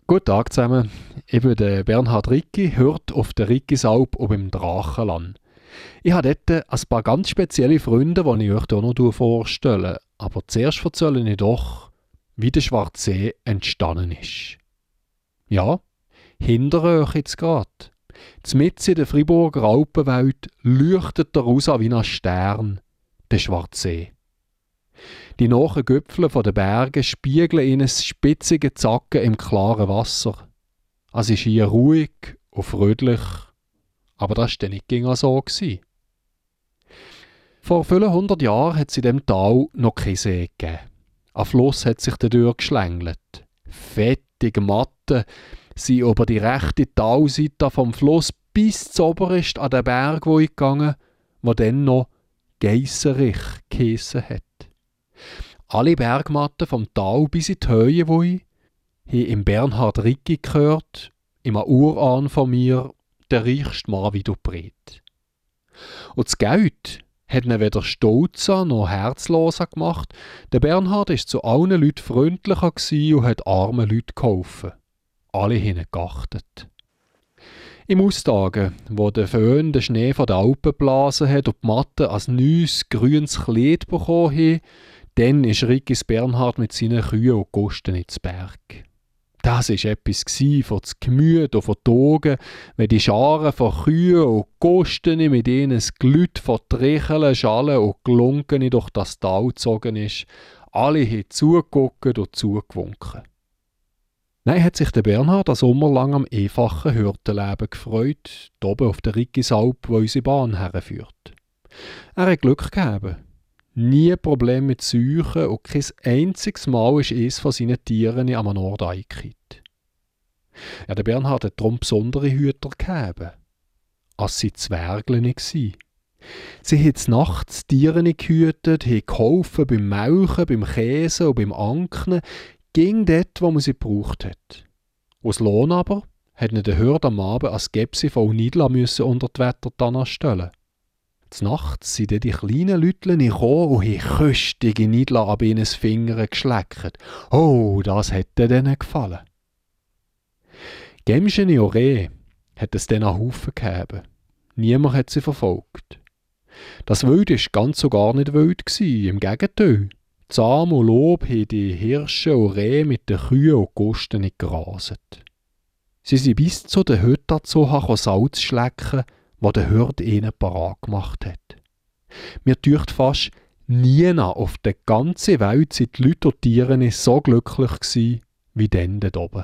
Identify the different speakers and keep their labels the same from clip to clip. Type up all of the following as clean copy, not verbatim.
Speaker 1: Guten Tag zusammen, ich bin der Bernhard Ricki, hört auf der Rickisalp und beim Drachenland. Ich habe dort ein paar ganz spezielle Freunde, die ich euch hier noch vorstelle. Aber zuerst erzähle ich doch, wie der Schwarzsee entstanden ist. Ja, hinter euch jetzt gerade. Mitten in der Friburger Alpenwelt leuchtet er raus wie ein Stern, der Schwarzsee. Die nahen Gipfel der Berge spiegeln ihnen spitzige Zacken im klaren Wasser. Es ist hier ruhig und fröhlich, aber das war nicht immer so. Vor vielen 100 Jahren hat es in diesem Tal noch keinen See gegeben. Ein Fluss hat sich dadurch geschlängelt. Fettige Matten sind über die rechte Talseite vom Fluss bis zuoberst an den Berg gegangen, wo dann noch Geisserich geheissen hat. Alle Bergmatten vom Tal bis in die Höhe haben im Bernhard Ricki gehört, im Urahn von mir, der reichste Mann wie du Breit. Und das Geld hat ihn weder stolzer noch herzloser gemacht. Der Bernhard war zu allen Leuten freundlicher und hat armen Leuten geholfen. Alle haben ihn geachtet. Im Austagen, wo der Föhn den Schnee von den Alpen geblasen hat und die Matten ein neues, grünes Kleid bekommen haben, dann ist Rickis Bernhard mit seinen Kühen und Kosten ins Berg. Das war etwas von das Gemüt und von den Augen, wenn die Scharen von Kühen und Kosten mit ihnen das Glüt von Tricheln, Schalen und Glunken durch das Tal gezogen ist. Alle haben zugeguckt und zugewunken. Nein, hat sich der Bernhard einen Sommer lang am einfachen Hirtenleben gefreut, hier oben auf der Rickisalp, wo unsere Bahn herführt. Er hat Glück gehabt. Nie Probleme mit Seuchen und kein einziges Mal ist eines von seinen Tieren am Ort eingekehrt. Ja, der Bernhard hat darum besondere Hüter gehabt. Es waren Zwergle nicht. Sie haben nachts Tiere gehütet, haben geholfen beim Melken, beim Käse und beim Ankern, ging dort, wo man sie gebraucht hat. Aus Lohn aber hat ihnen der Hürde am Abend ein Gäbsi voll Nidla unter die Wettertanne stellen. Nachts sind dann die kleinen Lütchen gekommen und haben köstige Nidla ab ihnen Fingern geschleckt. Oh, das hätte ihnen gefallen. Gämchen und Rehe hat es dann einen Haufen gegeben. Niemand hat sie verfolgt. Das Wild war ganz und gar nicht wild, im Gegenteil. Zahm und Lob haben die Hirsche und Rehe mit den Kühen und Kosten nicht geraset. Sie sind bis zu den Hütten dazu Salz schlecken, wo der Hürde ihnen parat gemacht hat. Mir dünkt fast, nie auf der ganzen Welt sind die Leute und Tiere so glücklich gewesen, wie dann dort oben.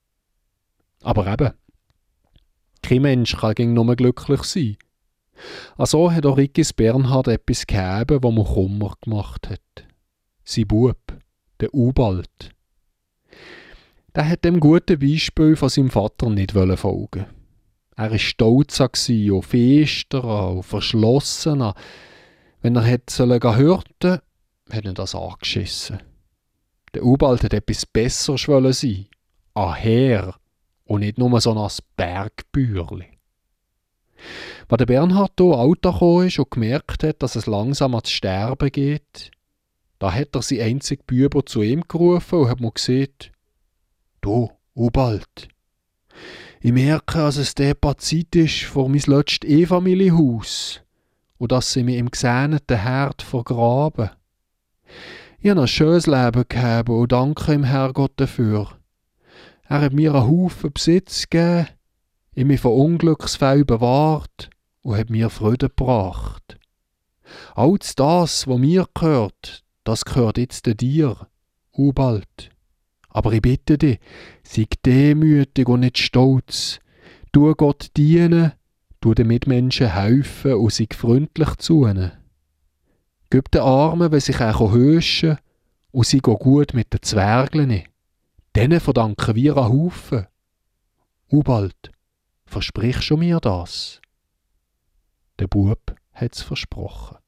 Speaker 1: Aber eben, kein Mensch kann gegen nur glücklich sein. Also hat auch Rickis Bernhard etwas gegeben, das mir Kummer gemacht hat. Sein Bub, der Ubald. Der hat dem guten Beispiel von seinem Vater nicht folgen. Er war stolz und fester und verschlossener. Wenn er hätte hörten, hat er das angeschissen. Der Ubald hat etwas Besseres sein. Ein Herr und nicht nur so ein Bergbürli. Als der Bernhard hier Alter gekommen ist und gemerkt hat, dass es langsam ans Sterben geht, da hat er seinen einzigen Büber zu ihm gerufen und hat mir gesagt: «Du, Ubald, ich merke, dass es dort Zeit ist vor mein letztes Einfamilienhaus und dass sie mich im gesegneten Herd vergraben. Ich habe ein schönes Leben gehabt und danke dem Herrgott dafür. Er hat mir einen Haufen Besitz gegeben, ich mich von Unglücksfällen bewahrt und hat mir Freude gebracht. Alles das, was mir gehört, das gehört jetzt dir, Ubald. Aber ich bitte dich, sei demütig und nicht stolz. Tu Gott dienen, tu den Mitmenschen helfen und sei freundlich zu ihnen. Gib den Armen, wenn sie höschen und sei gut mit den Zwergeln. Denen verdanken wir einen Haufen. Ubald, versprichst du mir das?» Der Bub hat's versprochen.